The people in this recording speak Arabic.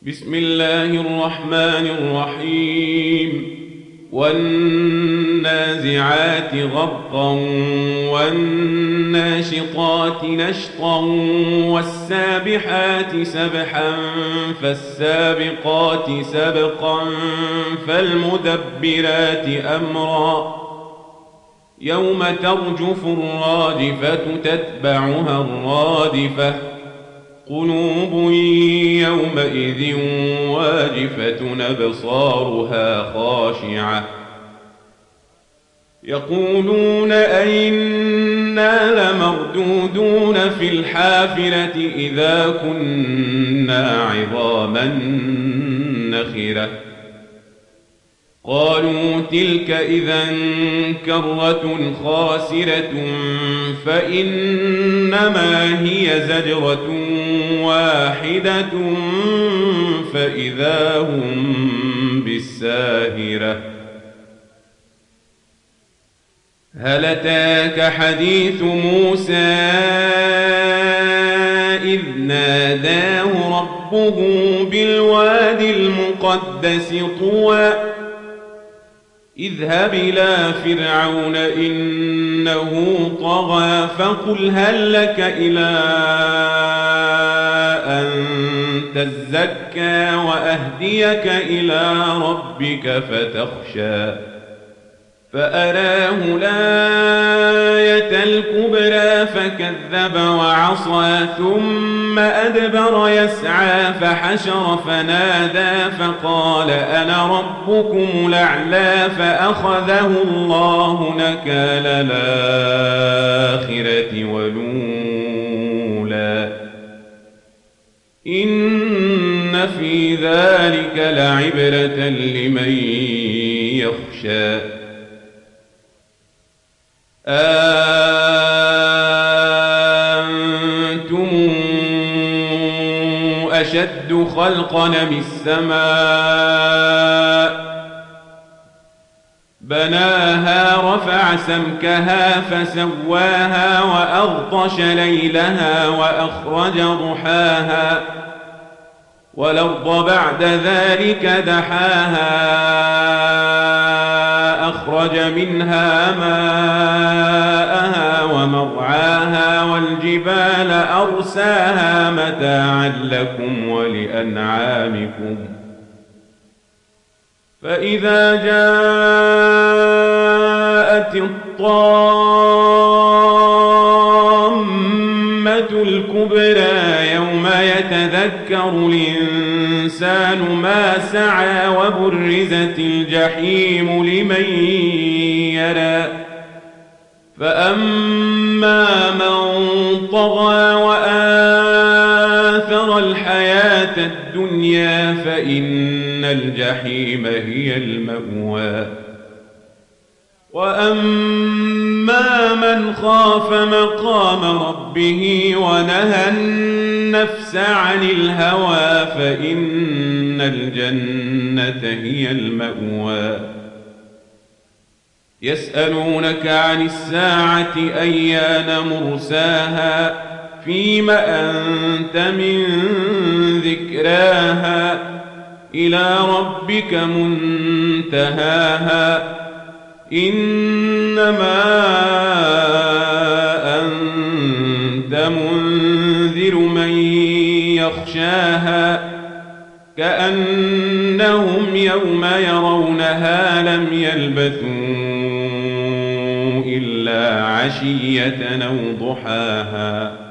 بسم الله الرحمن الرحيم والنازعات غرقا والناشطات نشطا والسابحات سبحا فالسابقات سبقا فالمدبرات أمرا يوم ترجف الراجفة تتبعها الرادفة قلوب يومئذ واجفة أبصارها خاشعة يقولون أئنا لمردودون في الحافرة إذا كنا عظاما نخرة قالوا تلك إذا كرة خاسرة فإنما هي زجرة واحدة فإذا هم بالساهرة هل أتاك حديث موسى إذ ناداه ربه بالواد المقدس طوى اذهب إلى فرعون إنه طغى فقل هل لك إلى أن تزكى وأهديك إلى ربك فتخشى فأراه الآية الكبرى فكذب وعصى ثم أدبر يسعى فحشر فنادى فقال أنا ربكم الأعلى فأخذه الله نكال الآخرة والأولى إن في ذلك لعبرة لمن يخشى أنتم أشد خلقا أم السماء بناها رفع سمكها فسواها وأغطش ليلها وأخرج ضحاها والأرض بعد ذلك دحاها أخرج منها ماءها ومرعاها والجبال أرساها متاعا لكم ولأنعامكم فإذا جاءت الطامة الكبرى يوم يتذكر الإنسان ما سعى وبرزت الجحيم لمن يرى فأما من طغى وآثر الحياة الدنيا فإن الجحيم هي المأوى وأما من خاف مقام ربه ونهى النفس عن الهوى فإن الجنة هي المأوى يسألونك عن الساعة أيان مرساها فيم أنت من ذكراها إلى ربك منتهاها إنما أنت منذر من يخشاها كأنهم يوم يرونها لم يلبثوا إلا عشية أو ضحاها